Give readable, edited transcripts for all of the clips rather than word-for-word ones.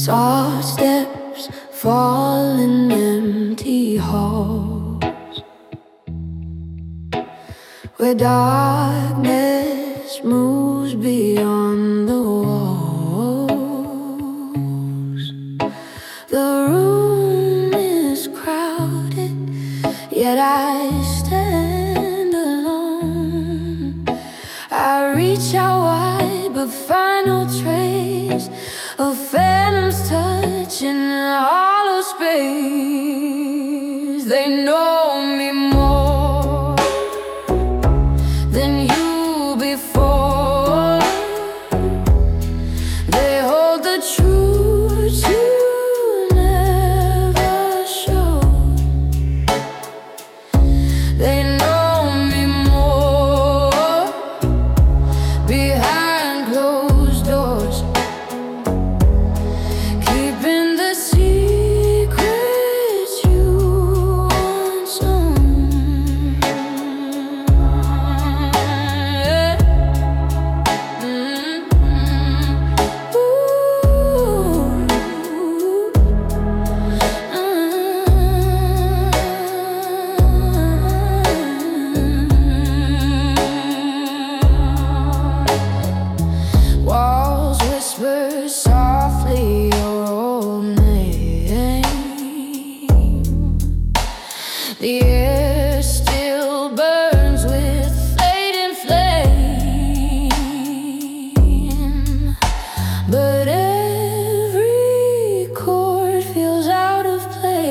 Soft steps fall in empty halls, where darkness moves beyond the walls. The room is crowded, yet I stand alone. I reach out wide, but find no trace of phantom's touch in hollow space. They know me more than you before. They hold the truth you never showed. They know me more behind closed doors, keeping the secrets you once owned. Walls whisper softly your old name. The air still burns with fading flame, but every chord feels out of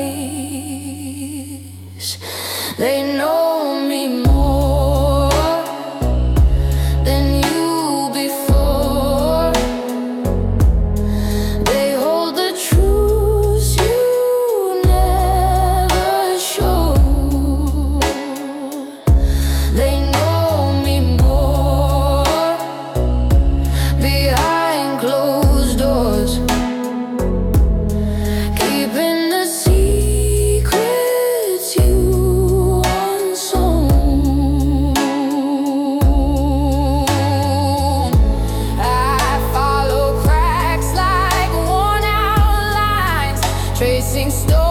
place. They know me more than you before. They hold the truths you never showed. They know me more behind closed doors, keeping the secrets you once owned. I follow cracks like worn out lines, tracing stories